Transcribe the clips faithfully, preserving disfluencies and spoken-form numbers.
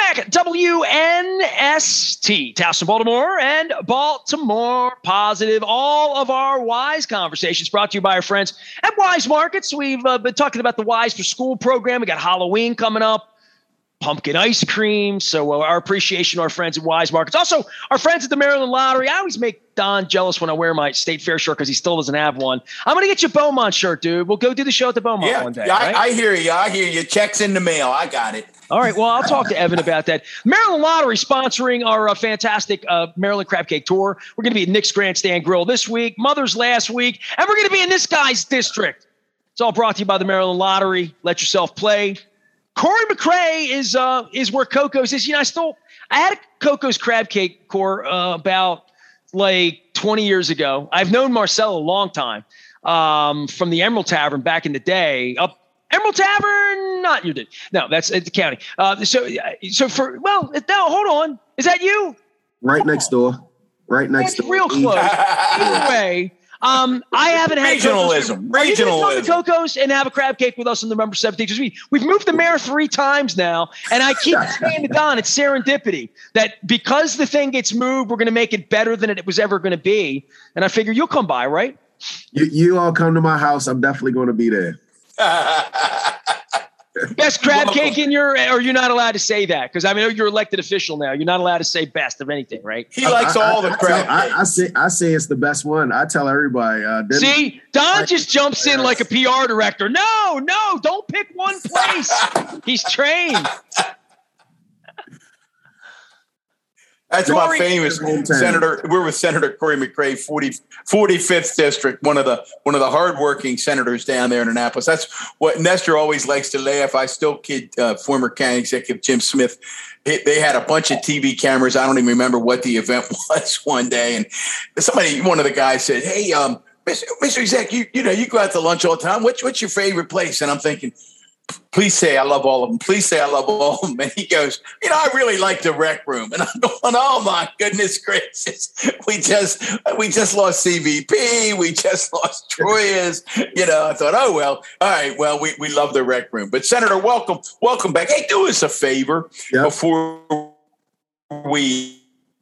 back. W N S T, Towson, Baltimore, and Baltimore Positive. All of our Wise conversations brought to you by our friends at Wise Markets. We've uh, been talking about the Wise for School program. We got Halloween coming up, pumpkin ice cream. So uh, our appreciation to our friends at Wise Markets. Also, our friends at the Maryland Lottery. I always make Don jealous when I wear my State Fair shirt because he still doesn't have one. I'm going to get you a Beaumont shirt, dude. We'll go do the show at the Beaumont yeah, one day. Yeah, right? I, I hear you. I hear you. Checks in the mail. I got it. All right. Well, I'll talk to Evan about that. Maryland Lottery sponsoring our uh, fantastic uh, Maryland Crab Cake Tour. We're going to be at Nick's Grandstand Grill this week, Mother's last week, and we're going to be in this guy's district. It's all brought to you by the Maryland Lottery. Let yourself play. Corey McRae is uh, is where Coco's is. You know, I still I had a Coco's Crab Cake Core uh, about like twenty years ago. I've known Marcel a long time um, from the Emerald Tavern back in the day. Up Emerald Tavern, not you did. No, that's at the county. Uh, so so for well, no, hold on. Is that you? Right next door. Right next that's door. Real close. Either way. Um, I haven't had regionalism. Are you going to Regionalism. come to Coco's and have a crab cake with us on November seventeenth? Because we, we've moved the mayor three times now, and I keep saying to Don, it's serendipity that because the thing gets moved, we're going to make it better than it was ever going to be. And I figure you'll come by, right? You, you all come to my house. I'm definitely going to be there. Best crab cake in your, or you're not allowed to say that because I mean you're elected official now. You're not allowed to say best of anything, right? He likes I, all I, the I, crab I, cake. I say I say it's the best one. I tell everybody. Uh, See, Don just jumps in like a P R director. No, no, don't pick one place. He's trained. That's Corey, my famous senator. We're with Senator Corey McRae, forty, forty-fifth district, one of the one of the hardworking senators down there in Annapolis. That's what Nestor always likes to laugh. I still kid uh, former county executive Jim Smith. They, they had a bunch of T V cameras. I don't even remember what the event was one day, and somebody, one of the guys said, "Hey, um, Mister Mister Exec, you you know you go out to lunch all the time. What's what's your favorite place?" And I'm thinking, please say I love all of them. Please say I love all of them. And he goes, you know, I really like the rec room. And I'm going, oh my goodness gracious. We just we just lost C V P. We just lost Troyes. You know, I thought, oh well, all right, well, we, we love the rec room. But Senator, welcome, welcome back. Hey, do us a favor yep. before we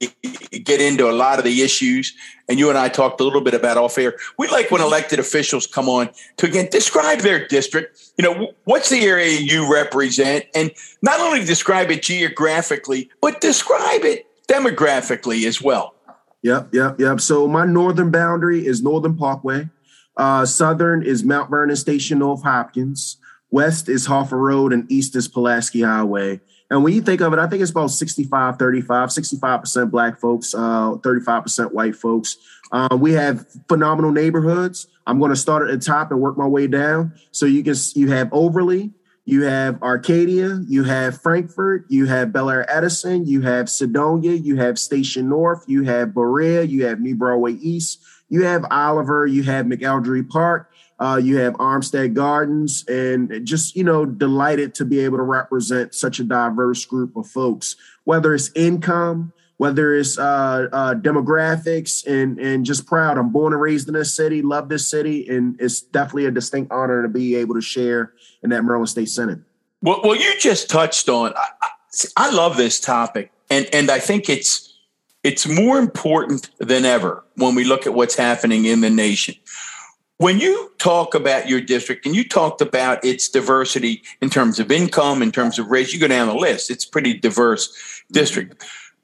get into a lot of the issues, and you and I talked a little bit about off air. We like when elected officials come on to, again, describe their district. You know, what's the area you represent? And not only describe it geographically, but describe it demographically as well. Yep, yep, yep. So my northern boundary is Northern Parkway. Uh, southern is Mount Vernon Station, North Hopkins. West is Hoffer Road, and east is Pulaski Highway. And when you think of it, I think it's about sixty-five, thirty-five, sixty-five percent black folks, uh, thirty-five percent white folks. Uh, we have phenomenal neighborhoods. I'm going to start at the top and work my way down. So you can you have Overly, you have Arcadia, you have Frankfort, you have Bel Air Edison, you have Sedonia, you have Station North, you have Berea, you have New Broadway East, you have Oliver, you have McElderry Park. Uh, you have Armstead Gardens, and just, you know, delighted to be able to represent such a diverse group of folks, whether it's income, whether it's uh, uh, demographics, and, and just proud. I'm born and raised in this city, love this city, and it's definitely a distinct honor to be able to share in that Maryland State Senate. Well, well you just touched on, I, I love this topic, and, and I think it's it's more important than ever when we look at what's happening in the nation. When you talk about your district and you talked about its diversity in terms of income, in terms of race, you go down the list, it's a pretty diverse district.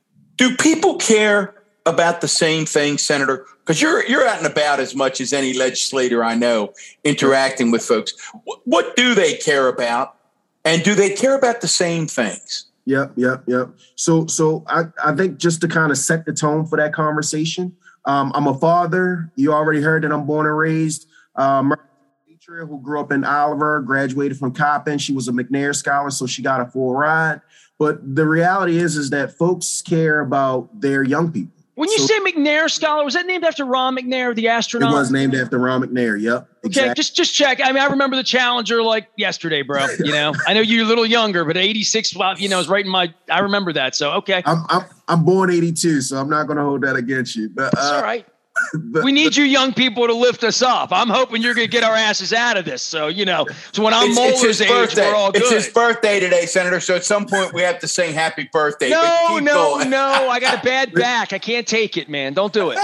Do people care about the same thing, Senator? Because you're you're out and about as much as any legislator I know, interacting with folks. What, what do they care about? And do they care about the same things? Yep, yep, yep. So so I, I think just to kind of set the tone for that conversation, Um, I'm a father. You already heard that I'm born and raised. Um, who grew up in Oliver, graduated from Coppin. She was a McNair scholar, so she got a full ride. But the reality is, is that folks care about their young people. When you so, say McNair scholar, was that named after Ron McNair, the astronaut? It was named after Ron McNair. Yep. Exactly. Okay, just just check. I mean, I remember the Challenger like yesterday, bro. You know, I know you're a little younger, but eighty-six, you know, is right in my. I remember that. So okay, I'm I'm, I'm born eighty-two, so I'm not going to hold that against you. But uh, that's all right. the, we need you young people to lift us up. I'm hoping you're going to get our asses out of this. So, you know, so when I'm it's, Moeller's it's age, birthday. we're all good. It's his birthday today, Senator. So at some point we have to sing happy birthday. No, no, going. no. I got a bad back. I can't take it, man. Don't do it.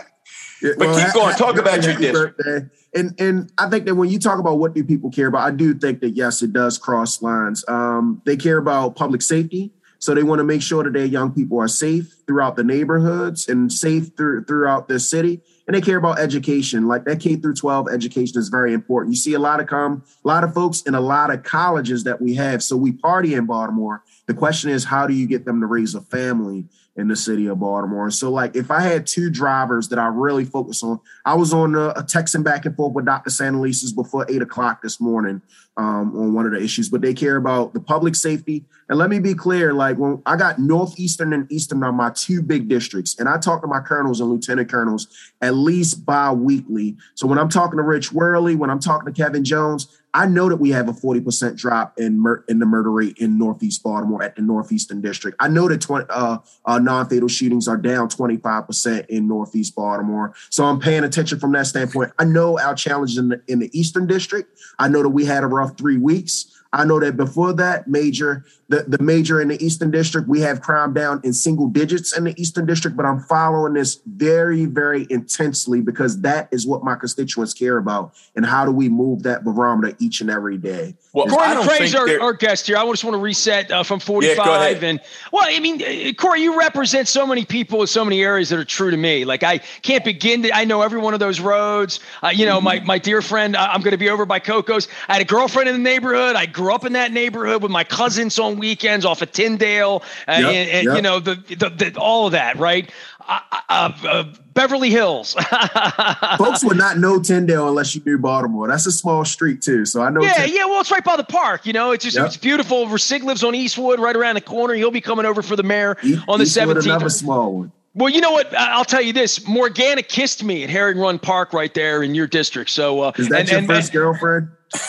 But well, keep going. Talk about your district. Birthday. And and I think that when you talk about what do people care about, I do think that, yes, it does cross lines. Um, they care about public safety. So they want to make sure that their young people are safe throughout the neighborhoods and safe through, throughout the city. And they care about education. Like that K through twelve education is very important. You see a lot of come, a lot of folks in a lot of colleges that we have. So we party in Baltimore. The question is, how do you get them to raise a family in the city of Baltimore? So like if I had two drivers that I really focus on, I was on a, a texting back and forth with Doctor Santelises before eight o'clock this morning um, on one of the issues, but they care about the public safety. And let me be clear, like when I got Northeastern and Eastern are my two big districts, and I talk to my colonels and lieutenant colonels at least bi-weekly. So when I'm talking to Rich Worley, when I'm talking to Kevin Jones, I know that we have a forty percent drop in mur- in the murder rate in Northeast Baltimore at the Northeastern District. I know that twenty, uh, uh, non-fatal shootings are down twenty-five percent in Northeast Baltimore. So I'm paying attention from that standpoint. I know our challenges in the, in the Eastern District. I know that we had a rough three weeks. I know that before that major, the, the major in the Eastern District, we have crime down in single digits in the Eastern District, but I'm following this very, very intensely because that is what my constituents care about. And how do we move that barometer each and every day? Well, Corey McCrae's our, our guest here. I just want to reset uh, from forty-five. Yeah, and well, I mean, uh, Corey, you represent so many people in so many areas that are true to me. Like I can't begin to, I know every one of those roads. Uh, you know, mm-hmm. my, my dear friend, I'm going to be over by Coco's. I had a girlfriend in the neighborhood. I grew up in that neighborhood with my cousins on weekends off of Tyndale, uh, yep, and, and yep. you know, the, the, the all of that, right? Uh, uh, uh, Beverly Hills. Folks would not know Tyndale unless you knew Baltimore. That's a small street too, so I know. Yeah, Tyndale. yeah. Well, it's right by the park. You know, it's just yep. it's beautiful. Rasig lives on Eastwood, right around the corner. He'll be coming over for the mayor e- on the seventeenth. Another small one. Well, you know what? I'll tell you this. Morgana kissed me at Herring Run Park right there in your district. So uh, is that and, your and, first and, girlfriend?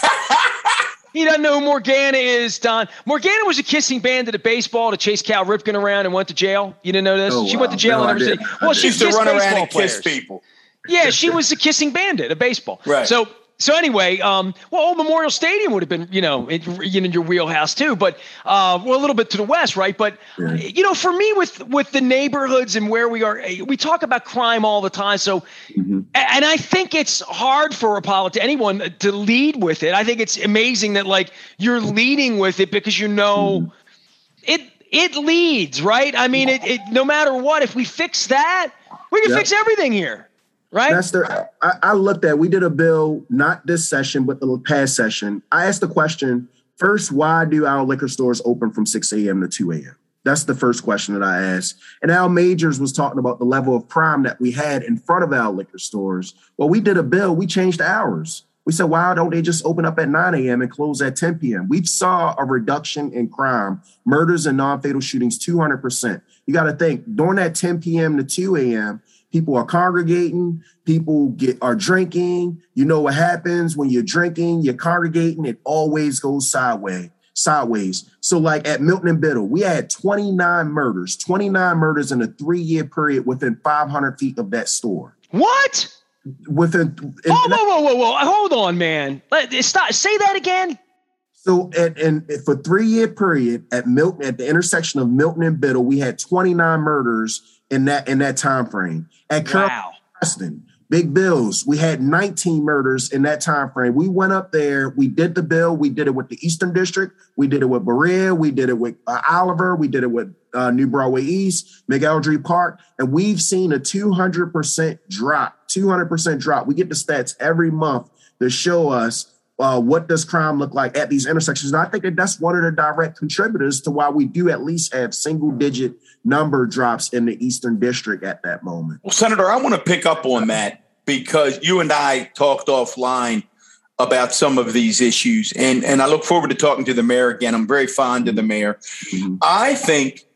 He doesn't know who Morgana is, Don. Morgana was a kissing bandit at baseball to chase Cal Ripken around and went to jail. You didn't know this? Oh, she wow. went to jail no, in every city. Well, she used to run around and players. kiss people. Yeah, she was a kissing bandit at baseball. Right. So, so anyway, um, well, Old Memorial Stadium would have been, you know, in, in your wheelhouse too. But uh, well, a little bit to the west, right? But yeah. you know, for me, with with the neighborhoods and where we are, we talk about crime all the time. So, mm-hmm. and I think it's hard for a politician, anyone, to lead with it. I think it's amazing that like you're leading with it because you know mm-hmm. it it leads, right? I mean, it, it no matter what, if we fix that, we can yep. fix everything here. Right. That's the, I, I looked at, we did a bill, not this session, but the past session. I asked the question, first, why do our liquor stores open from six a.m. to two a.m.? That's the first question that I asked. And Al Majors was talking about the level of crime that we had in front of our liquor stores. Well, we did a bill. We changed the hours. We said, why don't they just open up at nine a.m. and close at ten p.m.? We saw a reduction in crime, murders and non-fatal shootings, two hundred percent. You got to think, during that ten p.m. to two a.m., people are congregating, people get are drinking. You know what happens when you're drinking, you're congregating, it always goes sideways, sideways. So like at Milton and Biddle, we had twenty-nine murders, twenty-nine murders in a three-year period within five hundred feet of that store. What? Within whoa, whoa, whoa, whoa, whoa. Hold on, man. Let, stop. Say that again. So at, and for three-year period at Milton, at the intersection of Milton and Biddle, we had twenty-nine murders in that in that time frame. At wow. Preston, Big Bills, we had nineteen murders in that time frame. We went up there, we did the bill, we did it with the Eastern District, we did it with Berea, we did it with uh, Oliver, we did it with uh, New Broadway East, McElderry Park, and we've seen a two hundred percent drop, two hundred percent drop. We get the stats every month to show us Uh, what does crime look like at these intersections? And I think that that's one of the direct contributors to why we do at least have single digit number drops in the Eastern District at that moment. Well, Senator, I want to pick up on that because you and I talked offline about some of these issues. And, and I look forward to talking to the mayor again. I'm very fond of the mayor. Mm-hmm. I think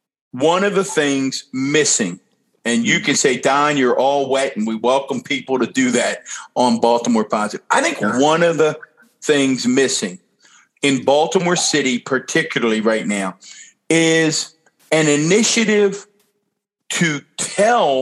one of the things missing, and you can say, Don, you're all wet, and we welcome people to do that on Baltimore Positive. I think yeah. one of the things missing in Baltimore City, particularly right now, is an initiative to tell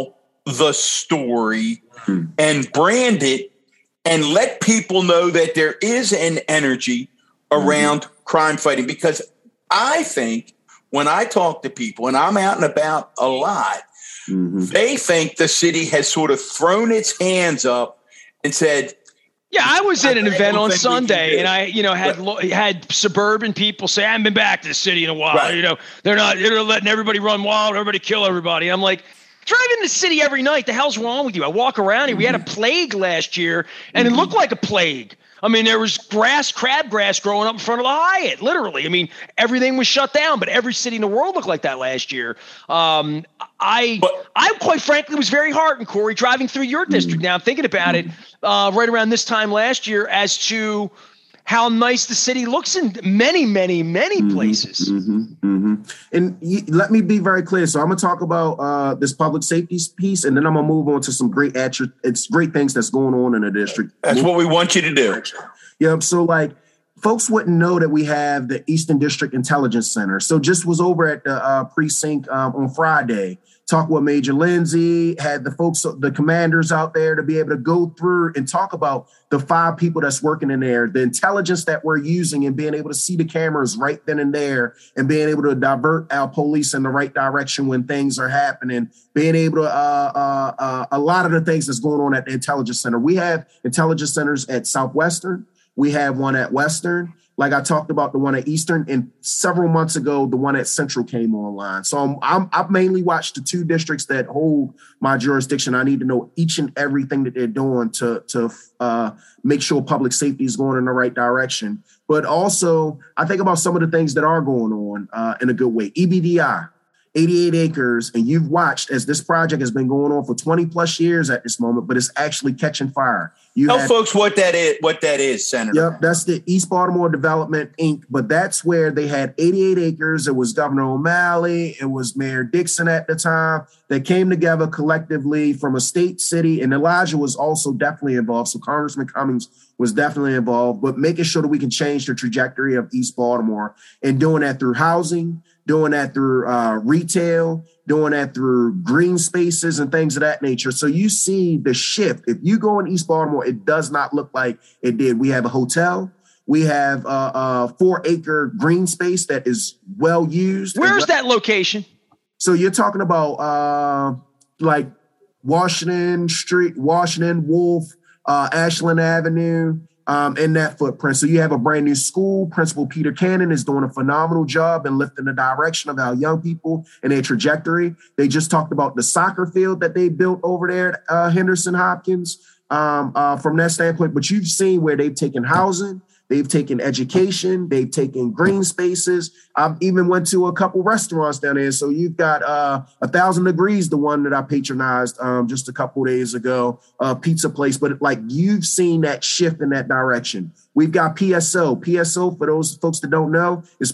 the story mm-hmm. and brand it and let people know that there is an energy around mm-hmm. crime fighting. Because I think when I talk to people, and I'm out and about a lot, mm-hmm. they think the city has sort of thrown its hands up and said, yeah, I was at an event on Sunday, and I, you know, had right. had suburban people say, "I haven't been back to the city in a while." Right. You know, they're not they're letting everybody run wild, everybody kill everybody. I'm like, driving the city every night. The hell's wrong with you? I walk around here. We had a plague last year, and mm-hmm. it looked like a plague. I mean, there was grass, crabgrass growing up in front of the Hyatt, literally. I mean, everything was shut down, but every city in the world looked like that last year. Um, I, but, I quite frankly was very heartened, Corey, driving through your district. Now I'm thinking about it uh, right around this time last year as to how nice the city looks in many, many, many mm-hmm, places. Mm-hmm, mm-hmm. And y- let me be very clear. So I'm going to talk about uh, this public safety piece, and then I'm going to move on to some great attri- it's great things that's going on in the district. That's what we want you to do. Yeah. So like folks wouldn't know that we have the Eastern District Intelligence Center. So just was over at the uh, precinct um, on Friday. Talk with Major Lindsay, had the folks, the commanders out there to be able to go through and talk about the five people that's working in there, the intelligence that we're using and being able to see the cameras right then and there and being able to divert our police in the right direction when things are happening, being able to, uh, uh, uh, a lot of the things that's going on at the Intelligence Center. We have intelligence centers at Southwestern. We have one at Western. Like I talked about the one at Eastern, and several months ago, the one at Central came online. So I'm, I'm, I've mainly watched the two districts that hold my jurisdiction. I need to know each and everything that they're doing to, to uh, make sure public safety is going in the right direction. But also, I think about some of the things that are going on uh, in a good way. E B D I, eighty-eight acres, and you've watched as this project has been going on for twenty plus years at this moment, but it's actually catching fire. You Tell have, folks what that is, what that is, Senator. Yep, that's the East Baltimore Development, Incorporated. But that's where they had eighty-eight acres. It was Governor O'Malley. It was Mayor Dixon at the time. They came together collectively from a state, city, and Elijah was also definitely involved. So Congressman Cummings was definitely involved, but making sure that we can change the trajectory of East Baltimore and doing that through housing, doing that through uh, retail, doing that through green spaces and things of that nature. So you see the shift. If you go in East Baltimore, it does not look like it did. We have a hotel. We have a, a four acre green space that is well used. Where's well- that location? So you're talking about uh, like Washington Street, Washington, Wolf, uh, Ashland Avenue, Um, in that footprint. So you have a brand new school. Principal Peter Cannon is doing a phenomenal job in lifting the direction of our young people and their trajectory. They just talked about the soccer field that they built over there at uh, Henderson Hopkins um, uh, from that standpoint. But you've seen where they've taken housing, they've taken education, they've taken green spaces. I've even went to a couple restaurants down there. So you've got uh, A Thousand Degrees, the one that I patronized um, just a couple days ago, a pizza place. But like you've seen that shift in that direction. We've got P S O. P S O, for those folks that don't know, is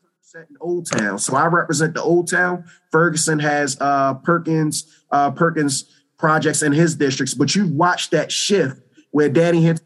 in Old Town. So I represent the Old Town. Ferguson has uh, Perkins, uh, Perkins projects in his districts. But you've watched that shift where Danny Hinton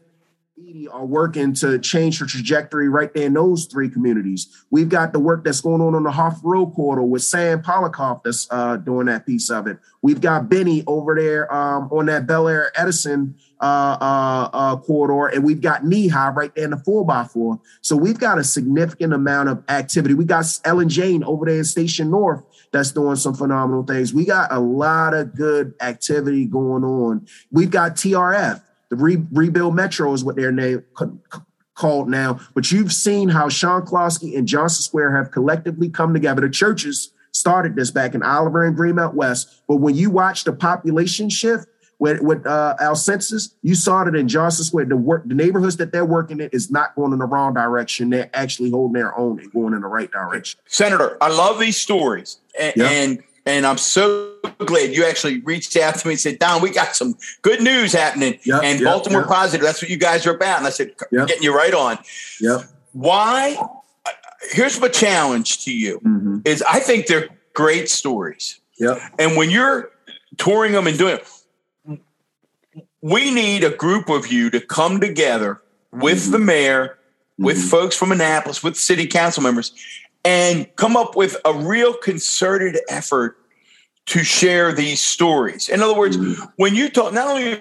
are working to change the trajectory right there in those three communities. We've got the work that's going on on the Hoff Road corridor with Sam Polikoff that's uh, doing that piece of it. We've got Benny over there um, on that Bel Air Edison uh, uh, uh, corridor, and we've got Nehi right there in the four by four. So we've got a significant amount of activity. We got Ellen Jane over there in Station North that's doing some phenomenal things. We got a lot of good activity going on. We've got T R F. The Re- Rebuild Metro is what their name c- c- called now. But you've seen how Sean Klosky and Johnson Square have collectively come together. The churches started this back in Oliver and Greenmount West. But when you watch the population shift with, with uh, our census, you saw it in Johnson Square. The work, the neighborhoods that they're working in is not going in the wrong direction. They're actually holding their own and going in the right direction. Senator, I love these stories. And, yeah. and And I'm so glad you actually reached out to me and said, Don, we got some good news happening. Yep, and yep, Baltimore yep. Positive, that's what you guys are about. And I said, Yep. getting you right on. Yep. Why? Here's my challenge to you Mm-hmm. is I think they're great stories. Yep. And when you're touring them and doing it, we need a group of you to come together with Mm-hmm. the mayor, with Mm-hmm. folks from Annapolis, with city council members, and come up with a real concerted effort to share these stories. In other words, mm-hmm. when you talk, not only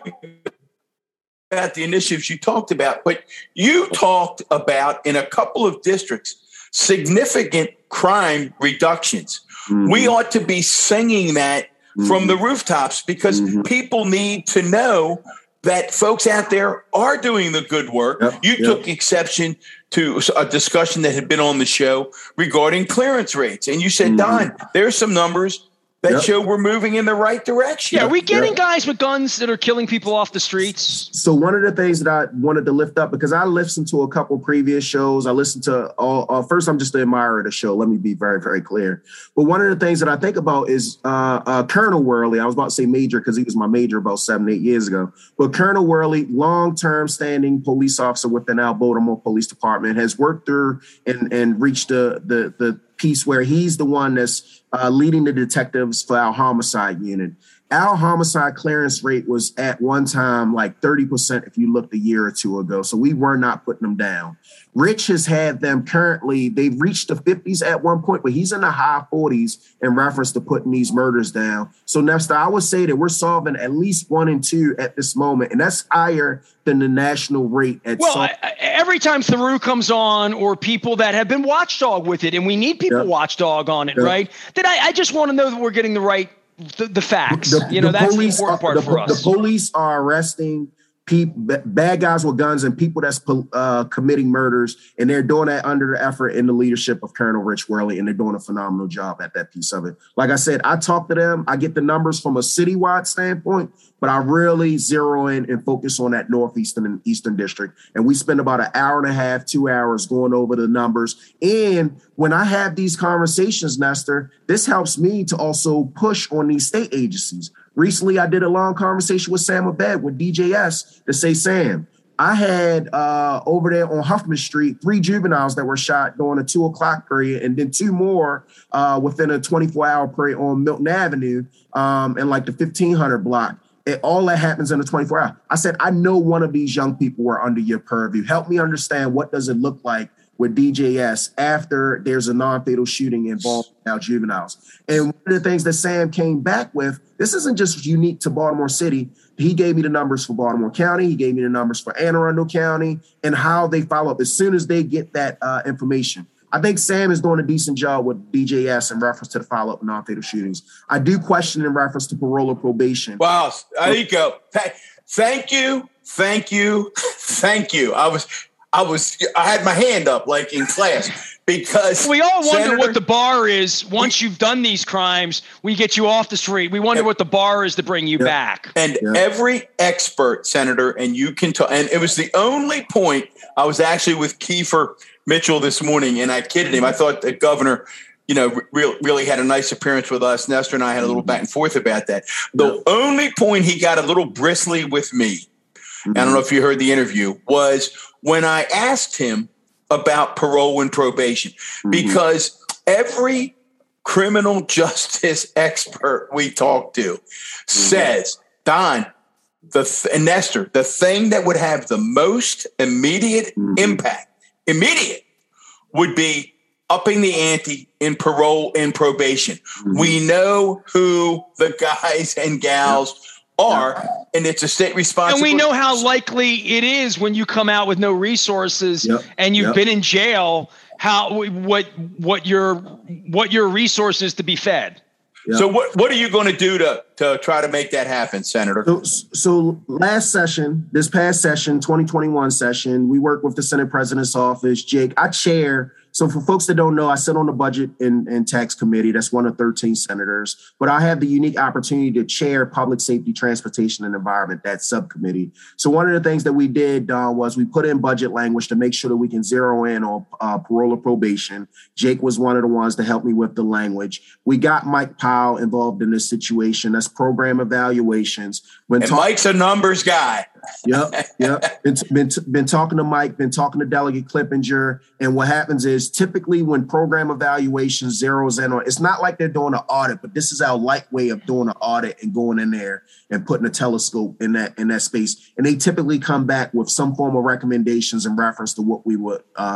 about the initiatives you talked about, but you talked about in a couple of districts, significant crime reductions. Mm-hmm. We ought to be singing that mm-hmm. from the rooftops because mm-hmm. people need to know that folks out there are doing the good work. Yep, you yep. took exception to a discussion that had been on the show regarding clearance rates. And you said, mm-hmm. Don, there's some numbers that yep. show we're moving in the right direction. Yeah, are we getting yep. guys with guns that are killing people off the streets? So one of the things that I wanted to lift up, because I listened to a couple previous shows, I listened to all, uh, first, I'm just an admirer of the show. Let me be very, very clear. But one of the things that I think about is uh, uh, Colonel Worley. I was about to say major because he was my major about seven, eight years ago. But Colonel Worley, long-term standing police officer within our Baltimore Police Department, has worked through and, and reached the, the, the piece where he's the one that's uh, leading the detectives for our homicide unit. Our homicide clearance rate was at one time like thirty percent if you looked a year or two ago. So we were not putting them down. Rich has had them currently, they've reached the fifties at one point, but he's in the high forties in reference to putting these murders down. So Nestor, I would say that we're solving at least one and two at this moment, and that's higher than the national rate. At well, some- I, every time Theroux comes on or people that have been watchdog with it, and we need people yep. watchdog on it, yep. right? That I, I just want to know that we're getting the right The, the facts, the, you know, the that's the important part the, for us. The police are arresting people, bad guys with guns and people that's uh, committing murders, and they're doing that under the effort and the leadership of Colonel Rich Worley, and they're doing a phenomenal job at that piece of it. Like I said, I talk to them. I get the numbers from a citywide standpoint, but I really zero in and focus on that Northeastern and Eastern District. And we spend about an hour and a half, two hours going over the numbers. And when I have these conversations, Nestor, this helps me to also push on these state agencies. Recently, I did a long conversation with Sam Abed with D J S to say, Sam, I had uh, over there on Huffman Street, three juveniles that were shot during a two o'clock period, and then two more uh, within a twenty-four hour period on Milton Avenue um, and like the fifteen hundred block. It, all that happens in a twenty-four hour. I said, I know one of these young people were under your purview. Help me understand what does it look like with D J S after there's a non-fatal shooting involving our juveniles. And one of the things that Sam came back with, this isn't just unique to Baltimore City. He gave me the numbers for Baltimore County. He gave me the numbers for Anne Arundel County and how they follow up as soon as they get that uh, information. I think Sam is doing a decent job with D J S in reference to the follow-up of non-fatal shootings. I do question in reference to parole or probation. Wow, there you go. Thank you, thank you, thank you. I was... I was, I had my hand up like in class because we all wonder Senator, what the bar is once we, you've done these crimes. We get you off the street. We wonder and, what the bar is to bring you yeah. back. And yeah. every expert, Senator, and you can talk. And it was the only point. I was actually with Kiefer Mitchell this morning, and I kidded him. I thought the governor, you know, re- really had a nice appearance with us. Nestor and I had a little back and forth about that. The yeah. only point he got a little bristly with me, mm-hmm. I don't know if you heard the interview, was when I asked him about parole and probation, mm-hmm. because every criminal justice expert we talk to mm-hmm. says, Don, the th- and Nestor, the thing that would have the most immediate mm-hmm. impact, immediate, would be upping the ante in parole and probation. Mm-hmm. We know who the guys and gals are, and it's a state responsibility. And we know how likely it is when you come out with no resources yep. and you've yep. been in jail, how what what your what your resources to be fed. Yep. So what what are you going to do to to try to make that happen, Senator? So, so last session, this past session, twenty twenty-one session, we worked with the Senate President's Office. Jake, I chair. So for folks that don't know, I sit on the Budget and, and Tax Committee. That's one of thirteen senators. But I have the unique opportunity to chair Public Safety, Transportation, and Environment, that subcommittee. So one of the things that we did uh, was we put in budget language to make sure that we can zero in on uh, parole or probation. Jake was one of the ones to help me with the language. We got Mike Powell involved in this situation. That's program evaluations. When and talk- Mike's a numbers guy. Yep, yep. Been, been, been talking to Mike, been talking to Delegate Clippinger. And what happens is typically when program evaluation zeroes in on, it's not like they're doing an audit, but this is our light way of doing an audit and going in there and putting a telescope in that in that space. And they typically come back with some form of recommendations in reference to what we would uh,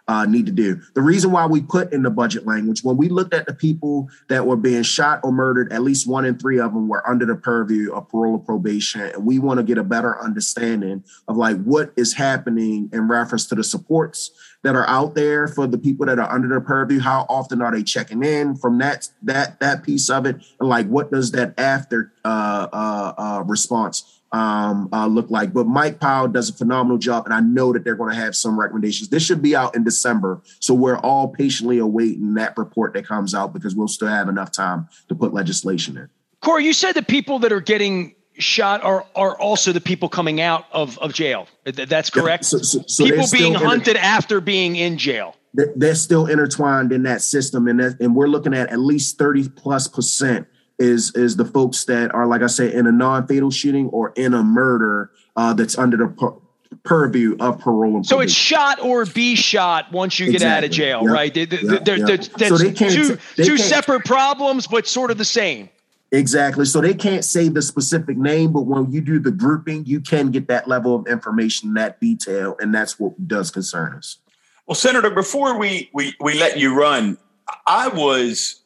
uh, need to do. The reason why we put in the budget language, when we looked at the people that were being shot or murdered, at least one in three of them were under the purview of parole or probation. And we want to get a better understanding of like what is happening in reference to the supports that are out there for the people that are under their purview. How often are they checking in from that that that piece of it? And like, what does that after uh, uh, uh, response um, uh, look like? But Mike Powell does a phenomenal job, and I know that they're going to have some recommendations. This should be out in December, so we're all patiently awaiting that report that comes out because we'll still have enough time to put legislation in. Corey, you said the people that are getting shot are are also the people coming out of, of jail. That's correct? Yeah, so, so, so people being inter- hunted after being in jail. They're, they're still intertwined in that system. And that, and we're looking at at least thirty plus percent is, is the folks that are, like I said, in a non-fatal shooting or in a murder uh, that's under the pur- purview of parole. And so it's shot or be shot once you get exactly. out of jail, yep. right? They, they, yep. They're, Yep. That's so they two, they two separate problems, but sort of the same. Exactly. So they can't say the specific name, but when you do the grouping, you can get that level of information, that detail, and that's what does concern us. Well, Senator, before we we, we let you run, I was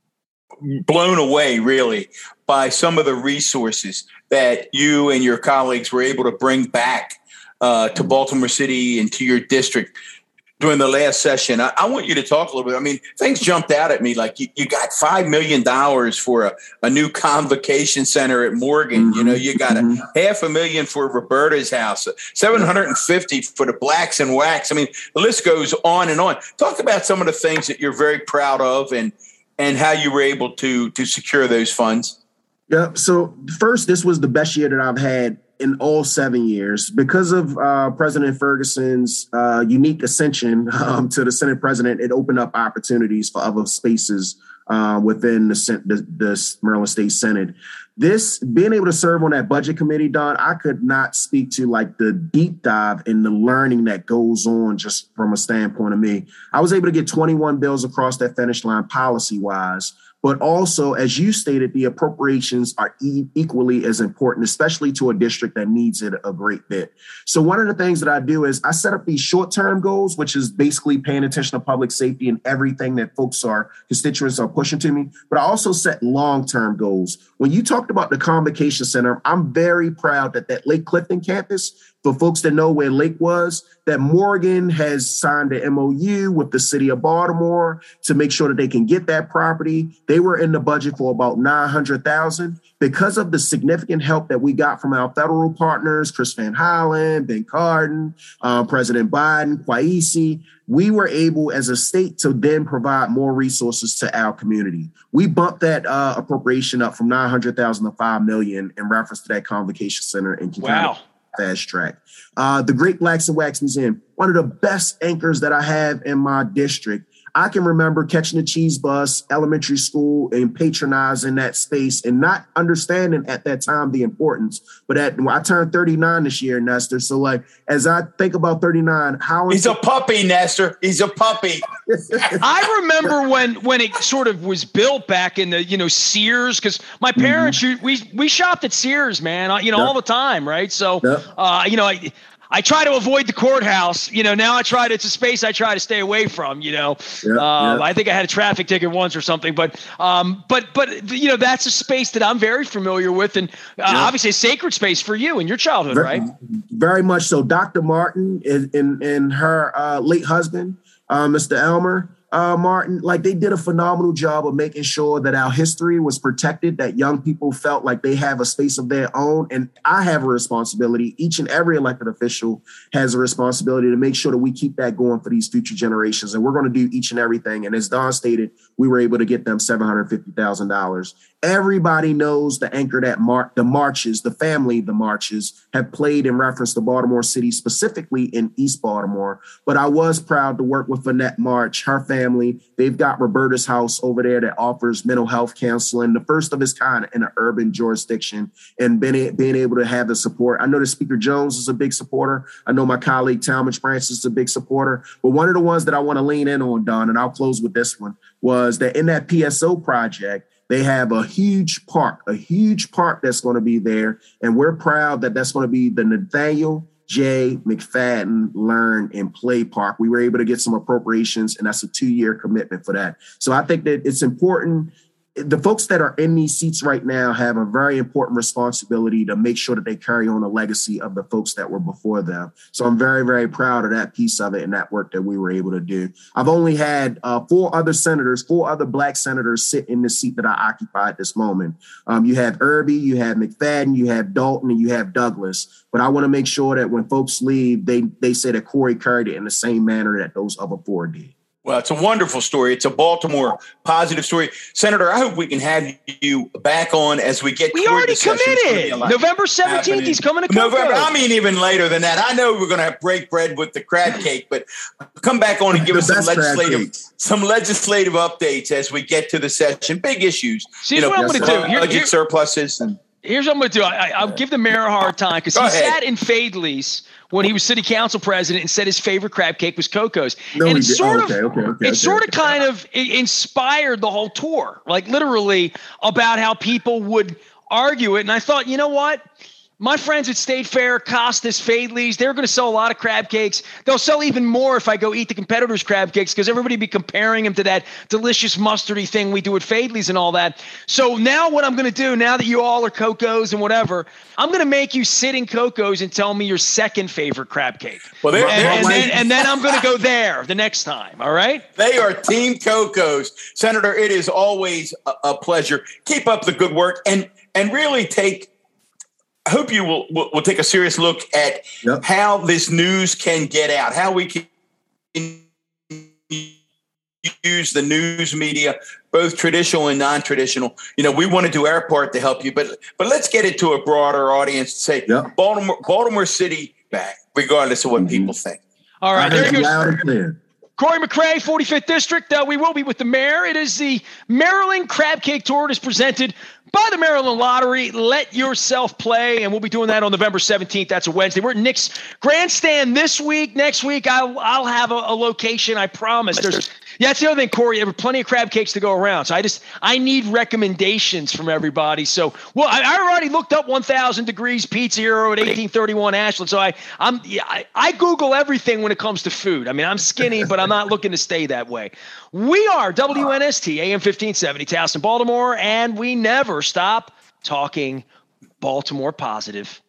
blown away, really, by some of the resources that you and your colleagues were able to bring back uh, to Baltimore City and to your district during the last session. I, I want you to talk a little bit. I mean, things jumped out at me like you, you got five million dollars for a, a new convocation center at Morgan. Mm-hmm. You know, you got a half a million for Roberta's house, seven hundred fifty for the Blacks and Wax. I mean, the list goes on and on. Talk about some of the things that you're very proud of and and how you were able to to secure those funds. Yeah. So first, this was the best year that I've had in all seven years because of uh, President Ferguson's uh, unique ascension um, to the Senate president. It opened up opportunities for other spaces uh, within the, the, the Maryland State Senate. This being able to serve on that budget committee, Don, I could not speak to like the deep dive and the learning that goes on just from a standpoint of me. I was able to get twenty-one bills across that finish line policy wise. But also, as you stated, the appropriations are e- equally as important, especially to a district that needs it a great bit. So one of the things that I do is I set up these short-term goals, which is basically paying attention to public safety and everything that folks are, constituents are pushing to me. But I also set long-term goals. When you talked about the Convocation Center, I'm very proud that that Lake Clifton campus, for folks that know where Lake was, that Morgan has signed an M O U with the city of Baltimore to make sure that they can get that property. They were in the budget for about nine hundred thousand dollars. Because of the significant help that we got from our federal partners, Chris Van Hollen, Ben Cardin, uh, President Biden, Kwesi, we were able as a state to then provide more resources to our community. We bumped that uh, appropriation up from nine hundred thousand dollars to five million dollars in reference to that Convocation Center in Kentucky. Wow. Fast track. Uh, the Great Blacks and Wax Museum, one of the best anchors that I have in my district. I can remember catching the cheese bus, elementary school, and patronizing that space and not understanding at that time the importance. But at, I turned thirty-nine this year, Nestor. So, like, as I think about thirty-nine, how he's a puppy, Nestor. He's a puppy. I remember when when it sort of was built back in the you know Sears, because my parents mm-hmm. we we shopped at Sears, man, you know, yep. all the time, right? So, yep. uh, you know, I. I try to avoid the courthouse. You know, now I try to, it's a space I try to stay away from, you know. Yep, um, yep. I think I had a traffic ticket once or something, but, um, but, but, you know, that's a space that I'm very familiar with. And uh, yep. obviously a sacred space for you in your childhood, very, right? Very much so. Doctor Martin and, and, and her uh, late husband, uh, Mister Elmer, Uh, Martin, like they did a phenomenal job of making sure that our history was protected, that young people felt like they have a space of their own. And I have a responsibility. Each and every elected official has a responsibility to make sure that we keep that going for these future generations. And we're going to do each and everything. And as Don stated, we were able to get them seven hundred fifty thousand dollars. Everybody knows the anchor that mar- the marches, the family, the marches have played in reference to Baltimore City, specifically in East Baltimore. But I was proud to work with Annette March, her family. They've got Roberta's house over there that offers mental health counseling, the first of its kind in an urban jurisdiction, and being, being able to have the support. I know that Speaker Jones is a big supporter. I know my colleague Talmadge Francis is a big supporter. But one of the ones that I want to lean in on, Don, and I'll close with this one, was that in that P S O project, they have a huge park, a huge park that's going to be there. And we're proud that that's going to be the Nathaniel J. McFadden Learn and Play Park. We were able to get some appropriations, and that's a two-year commitment for that. So I think that it's important. The folks that are in these seats right now have a very important responsibility to make sure that they carry on the legacy of the folks that were before them. So I'm very, very proud of that piece of it and that work that we were able to do. I've only had uh, four other senators, four other black senators sit in the seat that I occupy at this moment. Um, you have Irby, you have McFadden, you have Dalton, and you have Douglas. But I want to make sure that when folks leave, they, they say that Corey carried it in the same manner that those other four did. Well, it's a wonderful story. It's a Baltimore positive story. Senator, I hope we can have you back on as we get We already committed. November seventeenth, happening. He's coming to November. I mean, even later than that. I know we're going to have break bread with the crab cake, but come back on and give us some legislative some legislative updates as we get to the session. Big issues. See, you know, what I'm going to do. Here, budget here, surpluses. And here's what I'm going to do. I, I'll give the mayor a hard time because he ahead. sat in Fadley's when he was city council president and said his favorite crab cake was Coco's. No, and it sort oh, of, okay, okay, okay, it okay, sort okay. of kind of inspired the whole tour, like literally about how people would argue it. And I thought, you know what? My friends at State Fair, Costas, Fadley's, they're going to sell a lot of crab cakes. They'll sell even more if I go eat the competitors' crab cakes because everybody be comparing them to that delicious mustardy thing we do at Fadley's and all that. So now what I'm going to do, now that you all are Coco's and whatever, I'm going to make you sit in Coco's and tell me your second favorite crab cake. Well, they're, and, they're and, then, and then I'm going to go there the next time. All right? They are Team Coco's. Senator, it is always a, a pleasure. Keep up the good work and and really take I hope you will, will, will take a serious look at yep. how this news can get out, how we can use the news media, both traditional and non-traditional. You know, we want to do our part to help you, but but let's get it to a broader audience and say yep. Baltimore, Baltimore City back, regardless of what mm-hmm. people think. All right, there goes. Corey McCray, forty-fifth District. Uh, we will be with the mayor. It is the Maryland Crab Cake Tour. It is presented by the Maryland Lottery. Let yourself play, and we'll be doing that on November seventeenth. That's a Wednesday. We're at Nick's Grandstand this week. Next week, I'll I'll have a, a location. I promise. There's yeah, that's the other thing, Corey. There were plenty of crab cakes to go around, so I just I need recommendations from everybody. So, well, I, I already looked up one thousand Degrees Pizza here at eighteen thirty-one Ashland. So I I'm yeah, I, I Google everything when it comes to food. I mean, I'm skinny, but I'm not looking to stay that way. We are W N S T A M fifteen seventy, Towson, Baltimore, and we never stop talking Baltimore positive.